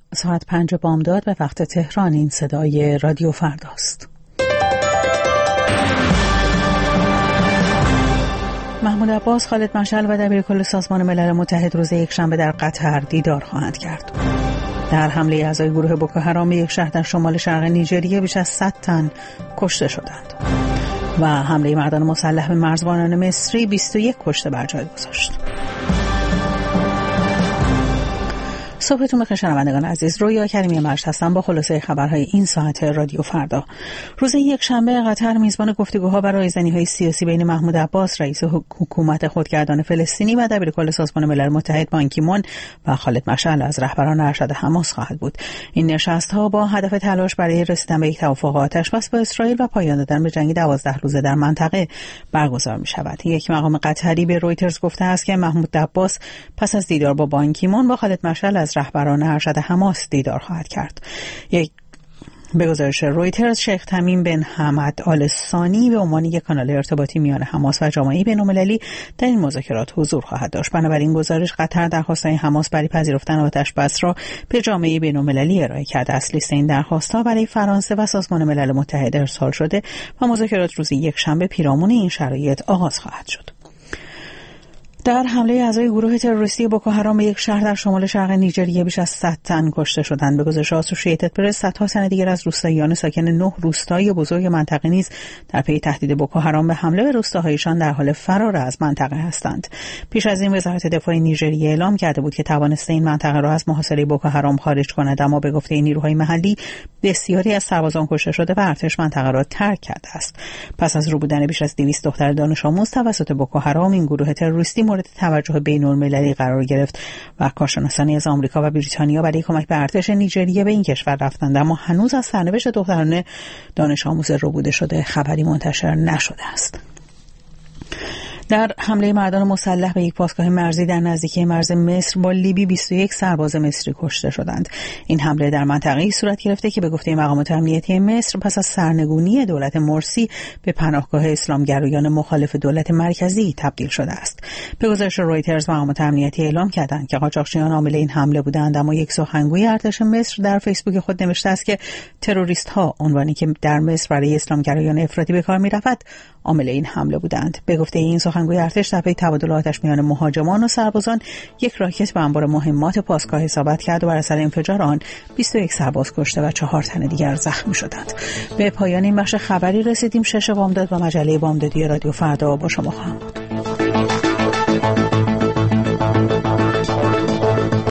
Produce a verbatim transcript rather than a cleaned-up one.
ساعت پنج بامداد به وقت تهران. این صدای رادیو فرداست. محمود عباس، خالد مشعل و دبیرکل سازمان ملل متحد روز یکشنبه در قطر دیدار خواهند کرد. در حمله اعضای گروه بوکو حرام به یک شهر در شمال شرق نیجریه بیش از صد تن کشته شدند و حمله مردان مسلح به مرزبانان مصری بیست و یک کشته بر جای گذاشت. صبحتون بخیر شنوندگان عزیز، رویا کریمی مرج هستم با خلاصه خبرهای این ساعت رادیو فردا. روز یکشنبه قطر میزبان گفتگوها و رایزنی‌های سیاسی بین محمود عباس رئیس حکومت خودگردان فلسطینی و دبیرکل سازمان ملل متحد بان کی مون و خالد مشعل از رهبران ارشد حماس خواهد بود. این نشست‌ها با هدف تلاش برای رسیدن به یک توافق آتش‌بس با اسرائیل و پایان دادن به جنگ دوازده روزه در منطقه برگزار می‌شود. یک مقام قطری به رویترز گفته است که محمود عباس پس از دیدار با بان کی مون با خالد مشعل از رهبران ارشد حماس دیدار خواهد کرد. یک به گزارش رویترز، شیخ تمیم بن حمد آل ثانی به عنوان یک کانال ارتباطی میان حماس و جامعه بین‌المللی در این مذاکرات حضور خواهد داشت. بنابراین گزارش قطر درخواست‌های حماس برای پذیرفتن آتش‌بس را به جامعه بین‌المللی ارائه کرده است. لیست این درخواست‌ها برای فرانسه و سازمان ملل متحد ارسال شده و مذاکرات روز یکشنبه پیرامون این شرایط آغاز خواهد شد. در حمله اعضای گروه تروریستی بوکو حرام به یک شهر در شمال شرق نیجریه بیش از صد تن کشته شدند. به گزارش آسوشییتد پرس، صدها تن دیگر از روستاییان ساکن نه روستای بزرگ منطقه نیز در پی تهدید بوکو حرام به حمله به روستاهایشان در حال فرار از منطقه هستند. پیش از این وزارت دفاع نیجریه اعلام کرده بود که توانسته این منطقه را از محاصره بوکو حرام خارج کند، اما به گفته نیروهای محلی بسیاری از سربازان کشته شده و ارتش منطقه را ترک کرده است. پس از رو بودن بیش از دویست دختر دانش آموز توسط بوکو حرام، این گروه تروریستی مورد توجه بین‌المللی قرار گرفت و کارشناسانی از آمریکا و بریتانیا برای کمک به ارتش نیجریه به این کشور رفتند، اما هنوز از سرنوشت دختران دانش آموز ربوده شده خبری منتشر نشده است. در حمله مردان مسلح به یک پاسگاه مرزی در نزدیکی مرز مصر با لیبی بیست و یک سرباز مصری کشته شدند. این حمله در منطقه‌ای صورت گرفته که به گفته مقامات امنیتی مصر پس از سرنگونی دولت مرسی به پناهگاه اسلامگرایان مخالف دولت مرکزی تبدیل شده است. به گزارش رویترز، مقامات امنیتی اعلام کردند که قاچاقچیان عامل این حمله بودند، اما یک سخنگوی ارتش مصر در فیسبوک خود نوشته است که تروریست‌ها، عنوانی که در مصر برای اسلامگرایان افراطی به کار می‌رود، عامل این حمله بودند. به گفته این سخنگوی ارتش، در پی تبادل آتش میان مهاجمان و سربازان یک راکت به انبار مهمات پاسگاه اصابت کرد و بر اثر انفجار آن بیست و یک سرباز کشته و چهار تن دیگر زخمی شدند. به پایان این بخش خبری رسیدیم. شش بامداد و مجله بامدادی رادیو فردا با شما خواهم بود.